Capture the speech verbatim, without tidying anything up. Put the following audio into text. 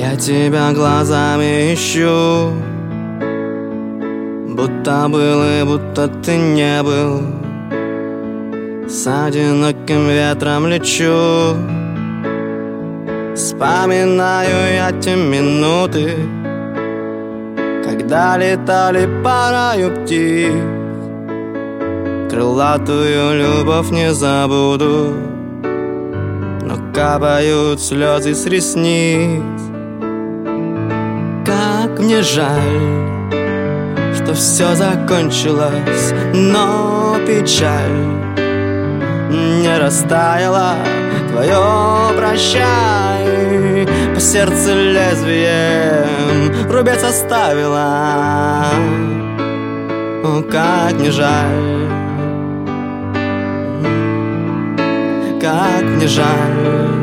Я тебя глазами ищу, будто был и будто ты не был. С одиноким ветром лечу, вспоминаю я те минуты, когда летали по раю птиц. Крылатую любовь не забуду, но капают слезы с ресниц. Как мне жаль, что все закончилось, но печаль не растаяла. Твое прощай по сердцу лезвием рубец оставила. О, как мне жаль, как мне жаль.